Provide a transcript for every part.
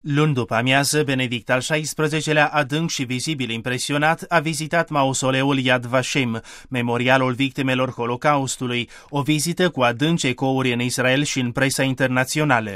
Luni după amiază, Benedict al XVI-lea, adânc și vizibil impresionat, a vizitat mausoleul Yad Vashem, memorialul victimelor Holocaustului, o vizită cu adânci ecouri în Israel și în presa internațională.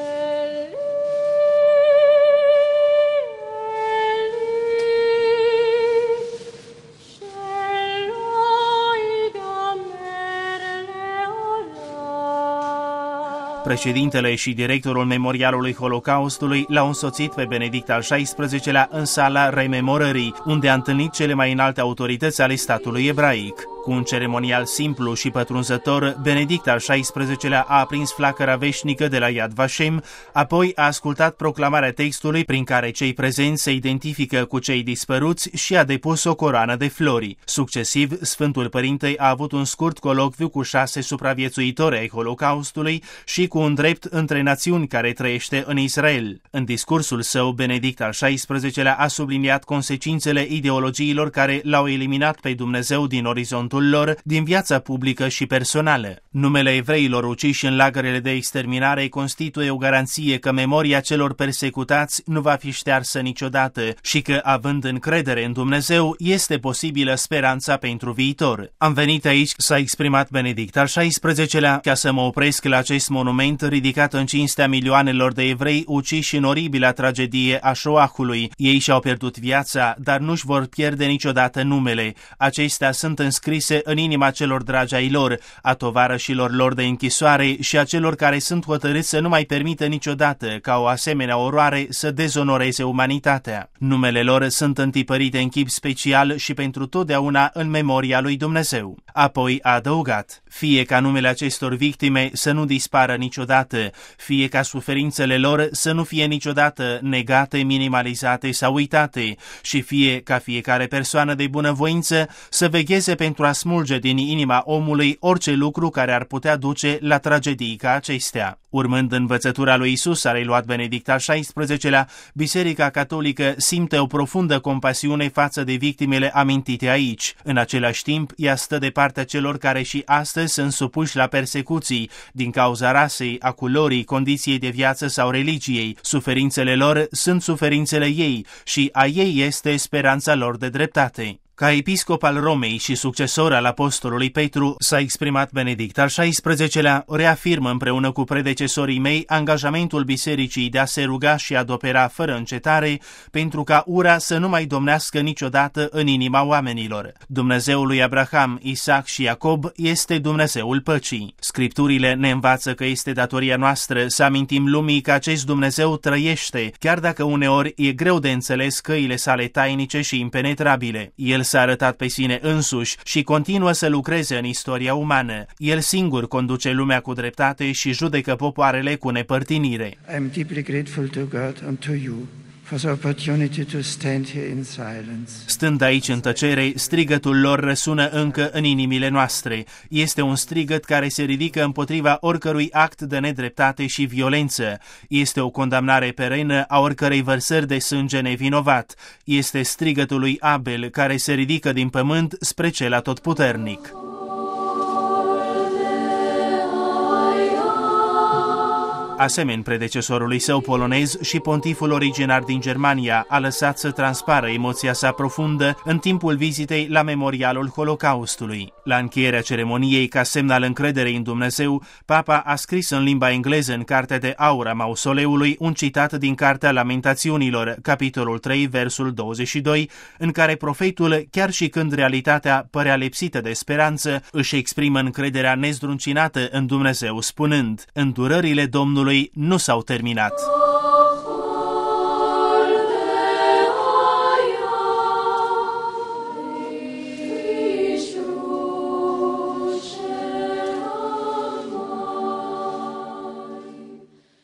Președintele și directorul Memorialului Holocaustului l-au însoțit pe Benedict al XVI-lea în sala rememorării, unde a întâlnit cele mai înalte autorități ale statului ebraic. Cu un ceremonial simplu și pătrunzător, Benedict al XVI-lea a aprins flacăra veșnică de la Yad Vashem, apoi a ascultat proclamarea textului prin care cei prezenți se identifică cu cei dispăruți și a depus o coroană de flori. Succesiv, Sfântul Părinte a avut un scurt colocviu cu 6 supraviețuitori ai Holocaustului și cu un drept între națiuni care trăiește în Israel. În discursul său, Benedict al XVI-lea a subliniat consecințele ideologiilor care l-au eliminat pe Dumnezeu din orizontul lor, din viața publică și personală. Numele evreilor uciși în lagărele de exterminare constituie o garanție că memoria celor persecutați nu va fi ștearsă niciodată și că, având încredere în Dumnezeu, este posibilă speranța pentru viitor. Am venit aici, s-a exprimat Benedict al XVI-lea, ca să mă opresc la acest monument ridicat în cinstea milioanelor de evrei uciși în oribila tragedie a Shoahului. Ei și-au pierdut viața, dar nu-și vor pierde niciodată numele. Acestea sunt înscrise în inima celor dragi ai lor, a tovarășilor lor de închisoare și a celor care sunt hotărâți să nu mai permită niciodată ca o asemenea oroare să dezonoreze umanitatea. Numele lor sunt întipărite în chip special și pentru totdeauna în memoria lui Dumnezeu. Apoi a adăugat: fie ca numele acestor victime să nu dispară niciodată, fie ca suferințele lor să nu fie niciodată negate, minimalizate sau uitate, și fie ca fiecare persoană de bunăvoință să vegheze pentru a smulge din inima omului orice lucru care ar putea duce la tragedii ca acestea. Urmând învățătura lui Isus, a reluat Benedict al XVI-lea, Biserica Catolică simte o profundă compasiune față de victimele amintite aici. În același timp, ea stă de partea celor care și astăzi sunt supuși la persecuții din cauza rasei, a culorii, condiției de viață sau religiei. Suferințele lor sunt suferințele ei și a ei este speranța lor de dreptate. Ca episcop al Romei și succesor al apostolului Petru, s-a exprimat Benedict al XVI-lea, reafirmă împreună cu predecesorii mei angajamentul bisericii de a se ruga și a opera fără încetare pentru ca ura să nu mai domnească niciodată în inima oamenilor. Dumnezeul lui Abraham, Isaac și Iacob este Dumnezeul păcii. Scripturile ne învață că este datoria noastră să amintim lumii că acest Dumnezeu trăiește, chiar dacă uneori e greu de înțeles căile sale tainice și impenetrabile. El s-a arătat pe sine însuși și continuă să lucreze în istoria umană. El singur conduce lumea cu dreptate și judecă popoarele cu nepărtinire. I am deeply grateful to God and to you for the opportunity to stand here in silence. Stând aici în tăcere, strigătul lor răsună încă în inimile noastre. Este un strigăt care se ridică împotriva oricărui act de nedreptate și violență. Este o condamnare perenă a oricărei vărsări de sânge nevinovat. Este strigătul lui Abel care se ridică din pământ spre cel atotputernic. Asemeni predecesorului său polonez, și pontiful originar din Germania a lăsat să transpară emoția sa profundă în timpul vizitei la memorialul Holocaustului. La încheierea ceremoniei, ca semn al încrederei în Dumnezeu, Papa a scris în limba engleză în Cartea de Aur a mausoleului un citat din Cartea Lamentațiunilor, capitolul 3, versul 22, în care profetul, chiar și când realitatea părea lipsită de speranță, își exprimă încrederea nezdruncinată în Dumnezeu, spunând: îndurările Domnului nu s-au terminat.